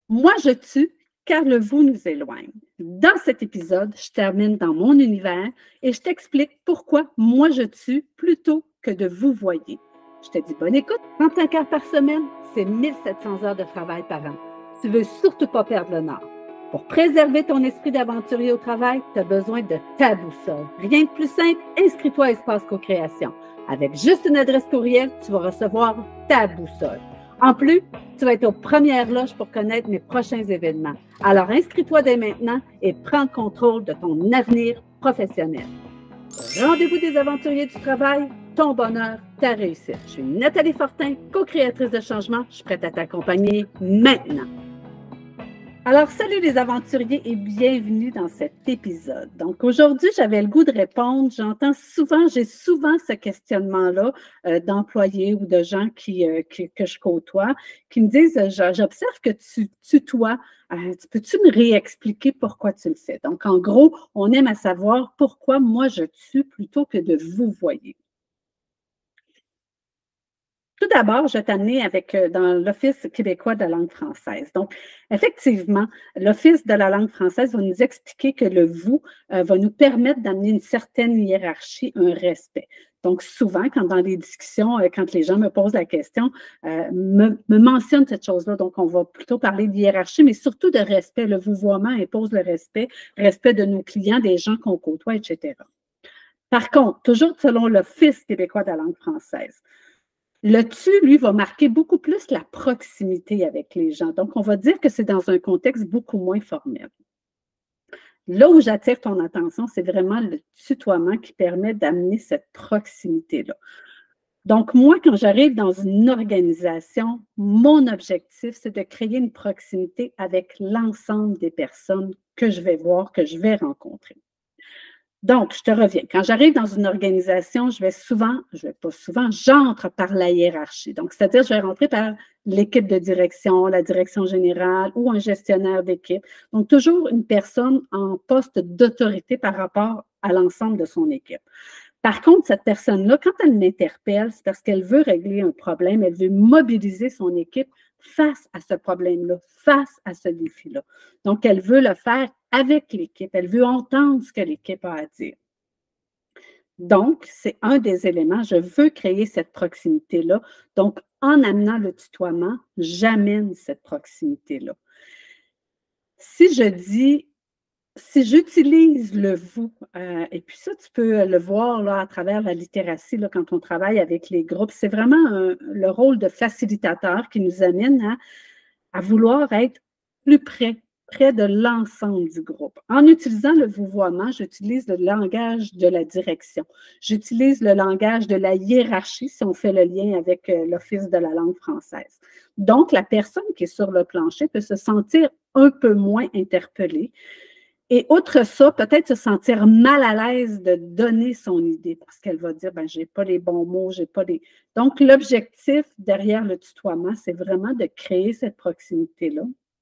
Moi, je tue car le vous nous éloigne. Dans cet épisode, je termine dans mon univers et je t'explique pourquoi moi je tue plutôt que de vous voyer. Je te dis bonne écoute. 35 heures par semaine, c'est 1700 heures de travail par an. Tu veux surtout pas perdre le nord. Pour préserver ton esprit d'aventurier au travail, tu as besoin de ta boussole. Rien de plus simple, inscris-toi à Espace Co-Création. Avec juste une adresse courriel, tu vas recevoir ta boussole. En plus, tu vas être aux premières loges pour connaître mes prochains événements. Alors, inscris-toi dès maintenant et prends le contrôle de ton avenir professionnel. Rendez-vous des aventuriers du travail, ton bonheur, ta réussite. Je suis Nathalie Fortin, co-créatrice de changement. Je suis prête à t'accompagner maintenant. Alors, salut les aventuriers et bienvenue dans cet épisode. Donc, aujourd'hui, j'avais le goût de répondre. J'ai souvent ce questionnement-là d'employés ou de gens que je côtoie qui me disent, j'observe que tu tutoies, peux-tu me réexpliquer pourquoi tu le fais? Donc, en gros, on aime à savoir pourquoi moi je tue plutôt que de vous voyer. Tout d'abord, je vais t'amener dans l'Office québécois de la langue française. Donc, effectivement, l'Office de la langue française va nous expliquer que le vous va nous permettre d'amener une certaine hiérarchie, un respect. Donc, souvent, dans les discussions, quand les gens me posent la question, me mentionnent cette chose-là. Donc, on va plutôt parler de hiérarchie, mais surtout de respect. Le vouvoiement impose le respect de nos clients, des gens qu'on côtoie, etc. Par contre, toujours selon l'Office québécois de la langue française, le tu, lui, va marquer beaucoup plus la proximité avec les gens. Donc, on va dire que c'est dans un contexte beaucoup moins formel. Là où j'attire ton attention, c'est vraiment le tutoiement qui permet d'amener cette proximité-là. Donc, moi, quand j'arrive dans une organisation, mon objectif, c'est de créer une proximité avec l'ensemble des personnes que je vais voir, que je vais rencontrer. Donc, je te reviens. Quand j'arrive dans une organisation, j'entre par la hiérarchie. Donc, c'est-à-dire, je vais rentrer par l'équipe de direction, la direction générale ou un gestionnaire d'équipe. Donc, toujours une personne en poste d'autorité par rapport à l'ensemble de son équipe. Par contre, cette personne-là, quand elle m'interpelle, c'est parce qu'elle veut régler un problème, elle veut mobiliser son équipe face à ce problème-là, face à ce défi-là. Donc, elle veut le faire avec l'équipe, elle veut entendre ce que l'équipe a à dire. Donc, c'est un des éléments, je veux créer cette proximité-là. Donc, en amenant le tutoiement, j'amène cette proximité-là. Si j'utilise le vous, et puis ça, tu peux le voir là, à travers la littératie, là, quand on travaille avec les groupes, c'est vraiment le rôle de facilitateur qui nous amène à vouloir être plus près de l'ensemble du groupe. En utilisant le vouvoiement, j'utilise le langage de la direction. J'utilise le langage de la hiérarchie, si on fait le lien avec l'Office de la langue française. Donc, la personne qui est sur le plancher peut se sentir un peu moins interpellée. Et outre ça, peut-être se sentir mal à l'aise de donner son idée parce qu'elle va dire, je n'ai pas les bons mots, j'ai pas les... Donc, l'objectif derrière le tutoiement, c'est vraiment de créer cette proximité-là.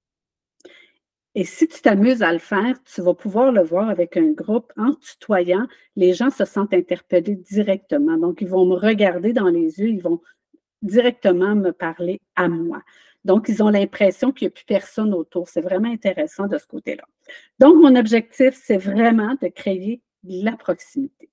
Et si tu t'amuses à le faire, tu vas pouvoir le voir avec un groupe. En tutoyant, les gens se sentent interpellés directement. Donc, ils vont me regarder dans les yeux, ils vont directement me parler à moi. Donc, ils ont l'impression qu'il n'y a plus personne autour. C'est vraiment intéressant de ce côté-là. Donc, mon objectif, c'est vraiment de créer de la proximité.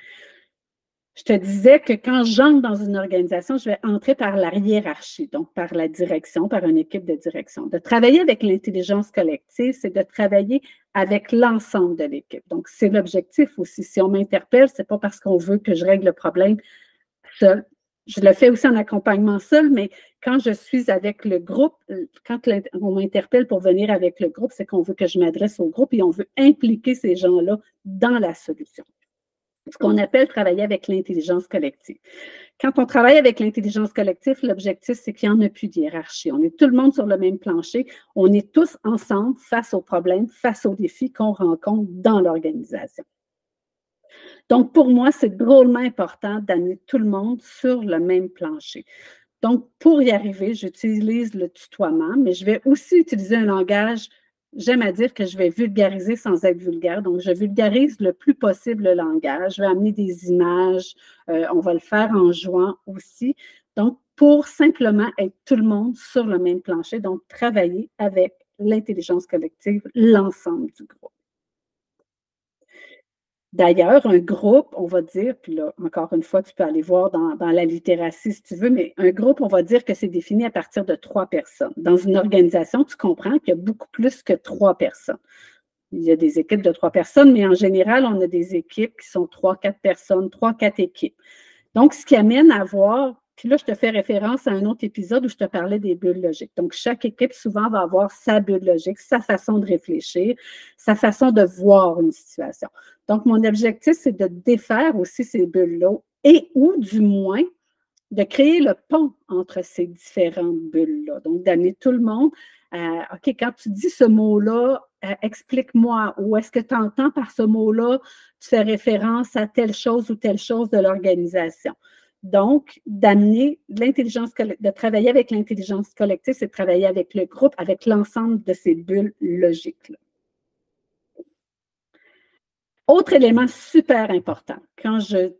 Je te disais que quand j'entre dans une organisation, je vais entrer par la hiérarchie, donc par la direction, par une équipe de direction. De travailler avec l'intelligence collective, c'est de travailler avec l'ensemble de l'équipe. Donc, c'est l'objectif aussi. Si on m'interpelle, ce n'est pas parce qu'on veut que je règle le problème seul. Je le fais aussi en accompagnement seul, mais quand je suis avec le groupe, quand on m'interpelle pour venir avec le groupe, c'est qu'on veut que je m'adresse au groupe et on veut impliquer ces gens-là dans la solution. Ce qu'on appelle travailler avec l'intelligence collective. Quand on travaille avec l'intelligence collective, l'objectif, c'est qu'il n'y en a plus de hiérarchie. On est tout le monde sur le même plancher. On est tous ensemble face aux problèmes, face aux défis qu'on rencontre dans l'organisation. Donc, pour moi, c'est drôlement important d'amener tout le monde sur le même plancher. Donc, pour y arriver, j'utilise le tutoiement, mais je vais aussi utiliser un langage, j'aime à dire que je vais vulgariser sans être vulgaire. Donc, je vulgarise le plus possible le langage. Je vais amener des images. On va le faire en jouant aussi. Donc, pour simplement être tout le monde sur le même plancher, donc travailler avec l'intelligence collective, l'ensemble du groupe. D'ailleurs, un groupe, on va dire, puis là, encore une fois, tu peux aller voir dans la littératie si tu veux, mais un groupe, on va dire que c'est défini à partir de 3 personnes. Dans une organisation, tu comprends qu'il y a beaucoup plus que 3 personnes. Il y a des équipes de 3 personnes, mais en général, on a des équipes qui sont 3, 4 personnes, 3, 4 équipes. Donc, ce qui amène à voir, puis là, je te fais référence à un autre épisode où je te parlais des bulles logiques. Donc, chaque équipe, souvent, va avoir sa bulle logique, sa façon de réfléchir, sa façon de voir une situation. Donc, mon objectif, c'est de défaire aussi ces bulles-là et ou du moins de créer le pont entre ces différentes bulles-là. Donc, d'amener tout le monde à, OK, quand tu dis ce mot-là, explique-moi, ou est-ce que tu entends par ce mot-là, tu fais référence à telle chose ou telle chose de l'organisation. Donc, d'amener l'intelligence collective, de travailler avec l'intelligence collective, c'est de travailler avec le groupe, avec l'ensemble de ces bulles logiques-là. Autre élément super important, quand je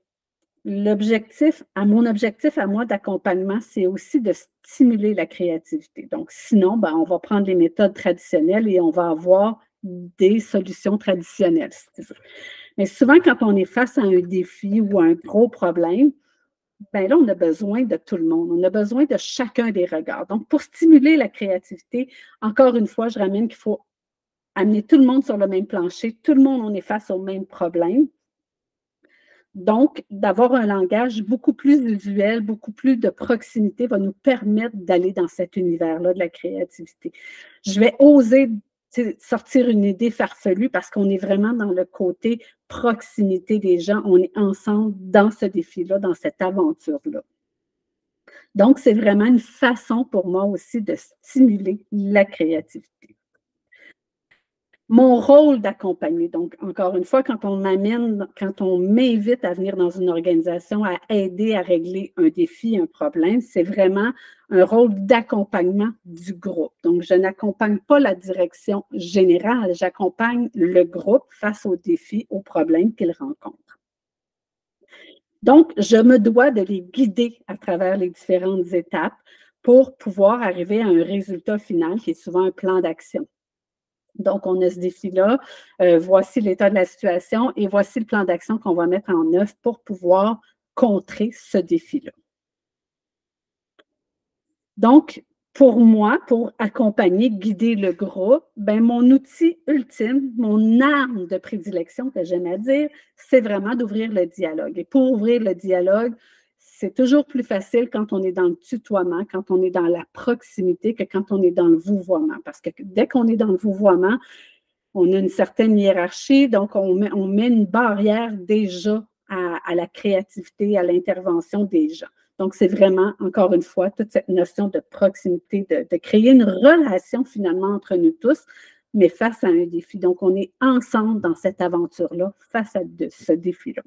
mon objectif à moi d'accompagnement, c'est aussi de stimuler la créativité. Donc, sinon, ben, on va prendre les méthodes traditionnelles et on va avoir des solutions traditionnelles, si tu veux. Mais souvent, quand on est face à un défi ou à un gros problème, ben là, on a besoin de tout le monde. On a besoin de chacun des regards. Donc, pour stimuler la créativité, encore une fois, je ramène qu'il faut amener tout le monde sur le même plancher. Tout le monde, on est face au même problème. Donc, d'avoir un langage beaucoup plus visuel, beaucoup plus de proximité va nous permettre d'aller dans cet univers-là de la créativité. Je vais oser sortir une idée farfelue parce qu'on est vraiment dans le côté proximité des gens. On est ensemble dans ce défi-là, dans cette aventure-là. Donc, c'est vraiment une façon pour moi aussi de stimuler la créativité. Mon rôle d'accompagner, donc encore une fois, quand on m'invite à venir dans une organisation, à aider à régler un défi, un problème, c'est vraiment un rôle d'accompagnement du groupe. Donc, je n'accompagne pas la direction générale, j'accompagne le groupe face aux défis, aux problèmes qu'ils rencontrent. Donc, je me dois de les guider à travers les différentes étapes pour pouvoir arriver à un résultat final qui est souvent un plan d'action. Donc, on a ce défi-là, voici l'état de la situation et voici le plan d'action qu'on va mettre en œuvre pour pouvoir contrer ce défi-là. Donc, pour moi, pour accompagner, guider le groupe, ben, mon outil ultime, mon arme de prédilection que j'aime à dire, c'est vraiment d'ouvrir le dialogue. Et pour ouvrir le dialogue, c'est toujours plus facile quand on est dans le tutoiement, quand on est dans la proximité, que quand on est dans le vouvoiement. Parce que dès qu'on est dans le vouvoiement, on a une certaine hiérarchie, donc on met une barrière déjà à la créativité, à l'intervention des gens. Donc, c'est vraiment, encore une fois, toute cette notion de proximité, de créer une relation finalement entre nous tous, mais face à un défi. Donc, on est ensemble dans cette aventure-là, face à ce défi-là.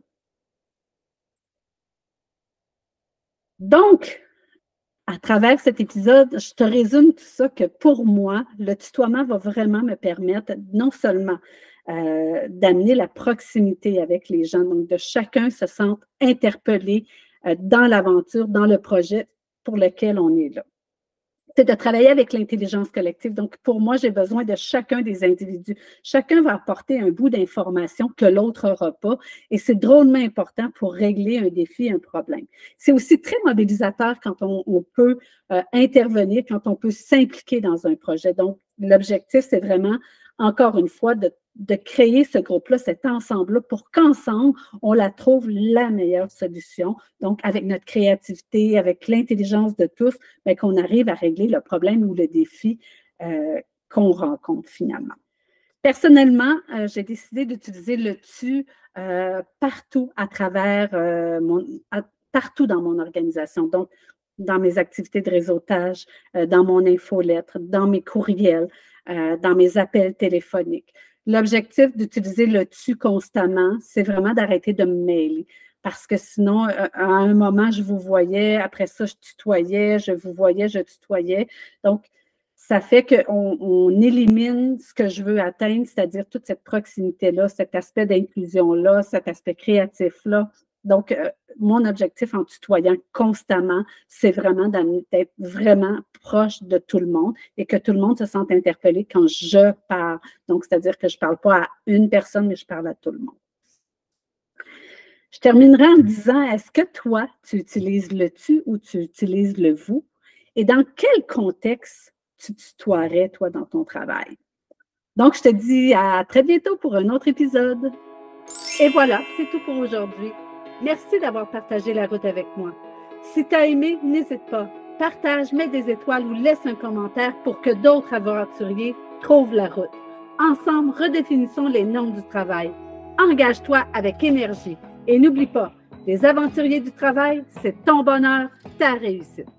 Donc, à travers cet épisode, je te résume tout ça que pour moi, le tutoiement va vraiment me permettre non seulement d'amener la proximité avec les gens, donc de chacun se sente interpellé dans l'aventure, dans le projet pour lequel on est là. C'est de travailler avec l'intelligence collective. Donc, pour moi, j'ai besoin de chacun des individus. Chacun va apporter un bout d'information que l'autre n'aura pas. Et c'est drôlement important pour régler un défi, un problème. C'est aussi très mobilisateur quand on peut intervenir, quand on peut s'impliquer dans un projet. Donc, l'objectif, c'est vraiment, encore une fois, de créer ce groupe-là, cet ensemble-là, pour qu'ensemble, on la trouve la meilleure solution. Donc, avec notre créativité, avec l'intelligence de tous, bien, qu'on arrive à régler le problème ou le défi qu'on rencontre finalement. Personnellement, j'ai décidé d'utiliser le tu partout à travers partout dans mon organisation. Donc, dans mes activités de réseautage, dans mon infolettre, dans mes courriels, dans mes appels téléphoniques. L'objectif d'utiliser le tu constamment, c'est vraiment d'arrêter de me mêler. Parce que sinon, à un moment, je vous voyais, après ça, je tutoyais, je vous voyais, je tutoyais. Donc, ça fait qu'on élimine ce que je veux atteindre, c'est-à-dire toute cette proximité-là, cet aspect d'inclusion-là, cet aspect créatif-là. Donc, mon objectif en tutoyant constamment, c'est vraiment d'être vraiment proche de tout le monde et que tout le monde se sente interpellé quand je parle. Donc, c'est-à-dire que je ne parle pas à une personne, mais je parle à tout le monde. Je terminerai en disant, est-ce que toi, tu utilises le tu ou tu utilises le vous? Et dans quel contexte tu tutoierais, toi, dans ton travail? Donc, je te dis à très bientôt pour un autre épisode. Et voilà, c'est tout pour aujourd'hui. Merci d'avoir partagé la route avec moi. Si tu as aimé, n'hésite pas. Partage, mets des étoiles ou laisse un commentaire pour que d'autres aventuriers trouvent la route. Ensemble, redéfinissons les normes du travail. Engage-toi avec énergie. Et n'oublie pas, les aventuriers du travail, c'est ton bonheur, ta réussite.